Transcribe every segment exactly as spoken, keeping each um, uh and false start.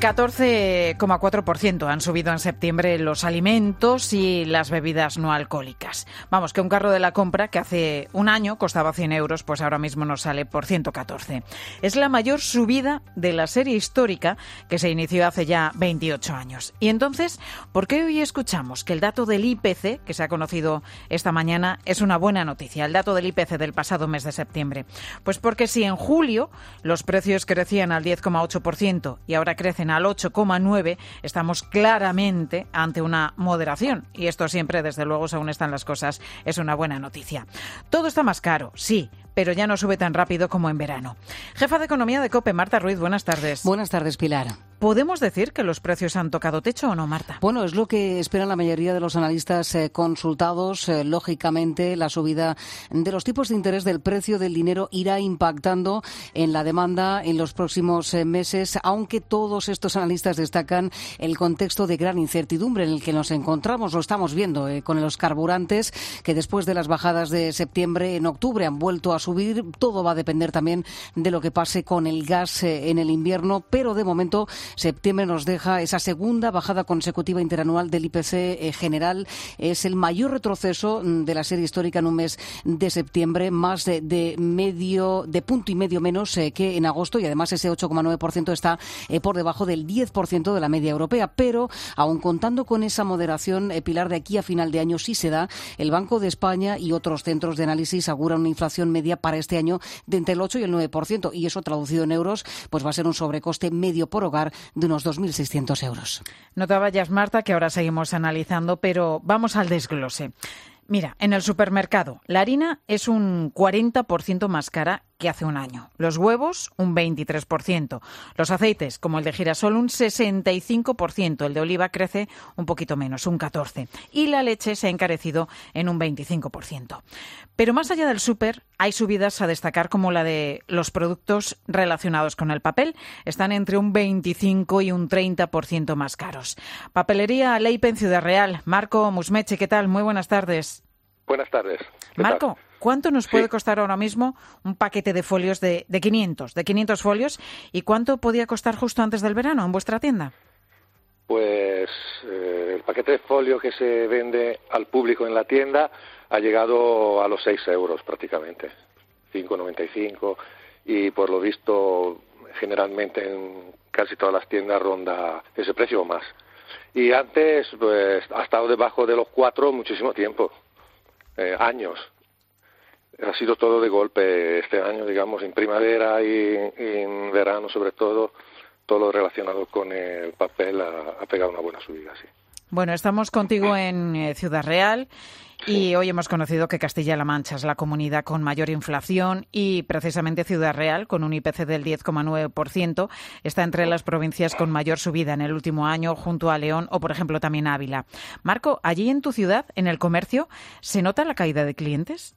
catorce coma cuatro por ciento han subido en septiembre los alimentos y las bebidas no alcohólicas. Vamos, que un carro de la compra que hace un año costaba cien euros, pues ahora mismo nos sale por ciento catorce. Es la mayor subida de la serie histórica que se inició hace ya veintiocho años. Y entonces, ¿por qué hoy escuchamos que el dato del I P C, que se ha conocido esta mañana, es una buena noticia? El dato del I P C del pasado mes de septiembre. Pues porque si en julio los precios crecían al diez coma ocho por ciento y ahora crecen al ocho coma nueve por ciento, estamos claramente ante una moderación. Y esto siempre, desde luego, según están las cosas, es una buena noticia. Todo está más caro, sí, pero ya no sube tan rápido como en verano. Jefa de Economía de COPE, Marta Ruiz, buenas tardes. Buenas tardes, Pilar. ¿Podemos decir que los precios han tocado techo o no, Marta? Bueno, es lo que esperan la mayoría de los analistas eh, consultados. Eh, lógicamente, la subida de los tipos de interés del precio del dinero irá impactando en la demanda en los próximos eh, meses, aunque todos estos analistas destacan el contexto de gran incertidumbre en el que nos encontramos. Lo estamos viendo eh, con los carburantes, que después de las bajadas de septiembre, en octubre han vuelto a subir. Todo va a depender también de lo que pase con el gas eh, en el invierno, pero de momento septiembre nos deja esa segunda bajada consecutiva interanual del I P C eh, general. Es el mayor retroceso de la serie histórica en un mes de septiembre, más de, de medio, de punto y medio menos eh, que en agosto, y además ese ocho coma nueve por ciento está eh, por debajo del diez por ciento de la media europea. Pero, aun contando con esa moderación, eh, Pilar, de aquí a final de año sí se da, el Banco de España y otros centros de análisis auguran una inflación media para este año de entre el ocho y el nueve por ciento, y eso traducido en euros pues va a ser un sobrecoste medio por hogar de unos dos mil seiscientos euros. No te vayas, Marta, que ahora seguimos analizando, pero vamos al desglose. Mira, en el supermercado, la harina es un cuarenta por ciento más cara que hace un año. Los huevos, un veintitrés por ciento. Los aceites, como el de girasol, un sesenta y cinco por ciento. El de oliva crece un poquito menos, un catorce por ciento. Y la leche se ha encarecido en un veinticinco por ciento. Pero más allá del súper, hay subidas a destacar como la de los productos relacionados con el papel. Están entre un veinticinco y un treinta por ciento más caros. Papelería Leipe en Ciudad Real. Marco Musmeche, ¿qué tal? Muy buenas tardes. Buenas tardes. Marco, ¿cuánto nos puede sí. costar ahora mismo un paquete de folios de, de quinientos, de quinientos folios? ¿Y cuánto podía costar justo antes del verano en vuestra tienda? Pues eh, el paquete de folio que se vende al público en la tienda ha llegado a los seis euros prácticamente, cinco noventa y cinco, y por lo visto generalmente en casi todas las tiendas ronda ese precio o más. Y antes pues ha estado debajo de los cuatro muchísimo tiempo. Eh, años. Ha sido todo de golpe este año, digamos, en primavera y, y en verano, sobre todo, todo lo relacionado con el papel ha, ha pegado una buena subida, sí. Bueno, estamos contigo en eh, Ciudad Real y sí. Hoy hemos conocido que Castilla-La Mancha es la comunidad con mayor inflación y precisamente Ciudad Real, con un I P C del diez coma nueve por ciento, está entre las provincias con mayor subida en el último año, junto a León o, por ejemplo, también Ávila. Marco, allí en tu ciudad, en el comercio, ¿se nota la caída de clientes?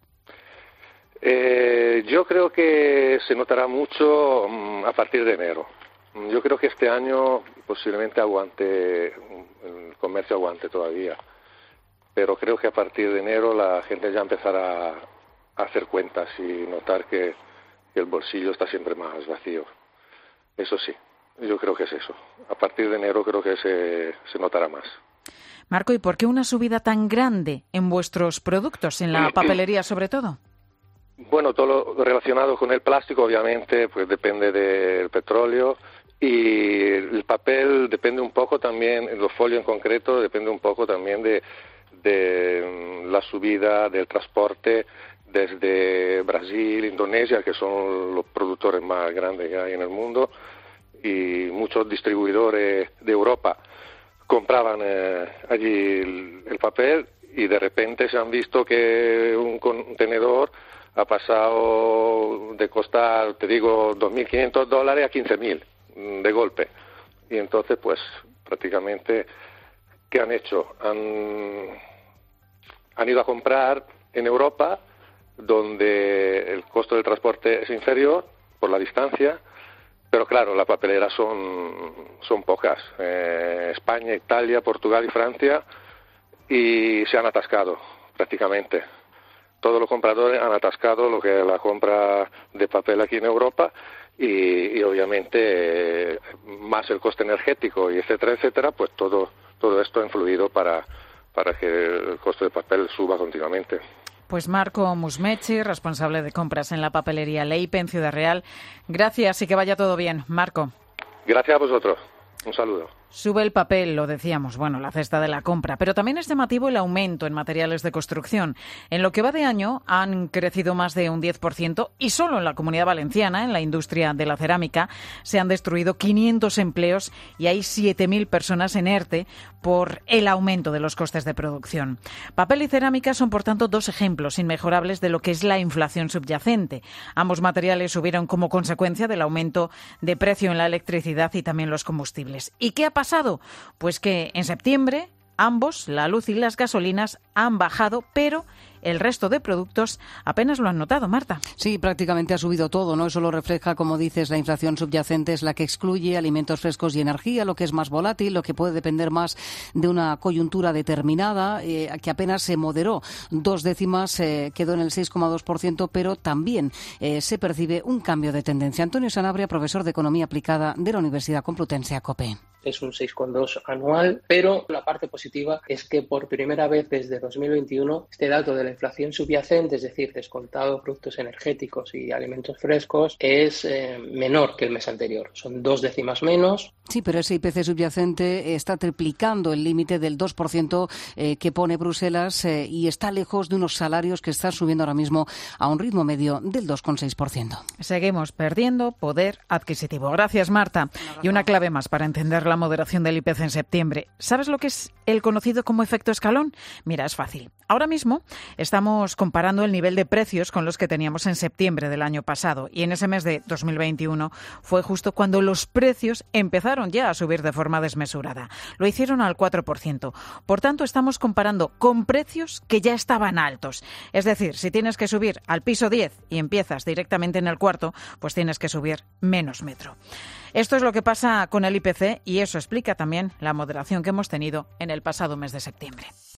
Eh, yo creo que se notará mucho um, a partir de enero. Yo creo que este año posiblemente aguante, el comercio aguante todavía, pero creo que a partir de enero la gente ya empezará a hacer cuentas y notar que, que el bolsillo está siempre más vacío. Eso sí, yo creo que es eso. A partir de enero creo que se, se notará más. Marco, ¿y por qué una subida tan grande en vuestros productos, en la papelería sobre todo? Bueno, todo lo relacionado con el plástico obviamente pues depende del petróleo, y el papel depende un poco también, los folios en concreto, depende un poco también de, de la subida del transporte desde Brasil, Indonesia, que son los productores más grandes que hay en el mundo, y muchos distribuidores de Europa compraban eh, allí el, el papel, y de repente se han visto que un contenedor ha pasado de costar, te digo, dos mil quinientos dólares a quince mil de golpe. Y entonces, pues, prácticamente, ¿qué han hecho? Han, han ido a comprar en Europa, donde el costo del transporte es inferior por la distancia, pero claro, las papeleras son, son pocas. Eh, España, Italia, Portugal y Francia, y se han atascado prácticamente. Todos los compradores han atascado lo que es la compra de papel aquí en Europa, y, y obviamente eh, más el coste energético y etcétera, etcétera, pues todo, todo esto ha influido para, para que el coste del papel suba continuamente. Pues Marco Musmechi, responsable de compras en la papelería Leipe en Ciudad Real. Gracias y que vaya todo bien, Marco. Gracias a vosotros. Un saludo. Sube el papel, lo decíamos, bueno, la cesta de la compra, pero también es llamativo el aumento en materiales de construcción. En lo que va de año han crecido más de un diez por ciento y solo en la Comunidad Valenciana, en la industria de la cerámica, se han destruido quinientos empleos y hay siete mil personas en ERTE por el aumento de los costes de producción. Papel y cerámica son, por tanto, dos ejemplos inmejorables de lo que es la inflación subyacente. Ambos materiales subieron como consecuencia del aumento de precio en la electricidad y también los combustibles. ¿Y qué ha pasado? pasado? Pues que en septiembre ambos, la luz y las gasolinas, han bajado, pero el resto de productos apenas lo han notado, Marta. Sí, prácticamente ha subido todo, ¿no? Eso lo refleja, como dices, la inflación subyacente es la que excluye alimentos frescos y energía, lo que es más volátil, lo que puede depender más de una coyuntura determinada, eh, que apenas se moderó. Dos décimas, eh, quedó en el seis coma dos por ciento, pero también eh, se percibe un cambio de tendencia. Antonio Sanabria, profesor de Economía Aplicada de la Universidad Complutense ACOPE. Es un seis coma dos anual, pero la parte positiva es que por primera vez desde dos mil veintiuno este dato de la inflación subyacente, es decir, descontado productos energéticos y alimentos frescos, es eh, menor que el mes anterior. Son dos décimas menos. Sí, pero ese I P C subyacente está triplicando el límite del dos por ciento eh, que pone Bruselas eh, y está lejos de unos salarios que están subiendo ahora mismo a un ritmo medio del dos coma seis por ciento. Seguimos perdiendo poder adquisitivo. Gracias, Marta. Y una clave más para entender la moderación del I P C en septiembre. ¿Sabes lo que es el conocido como efecto escalón? Mira, es fácil. Ahora mismo estamos comparando el nivel de precios con los que teníamos en septiembre del año pasado y en ese mes de dos mil veintiuno fue justo cuando los precios empezaron ya a subir de forma desmesurada. Lo hicieron al cuatro por ciento. Por tanto, estamos comparando con precios que ya estaban altos. Es decir, si tienes que subir al piso diez y empiezas directamente en el cuarto, pues tienes que subir menos metro. Esto es lo que pasa con el I P C y eso explica también la moderación que hemos tenido en el pasado mes de septiembre.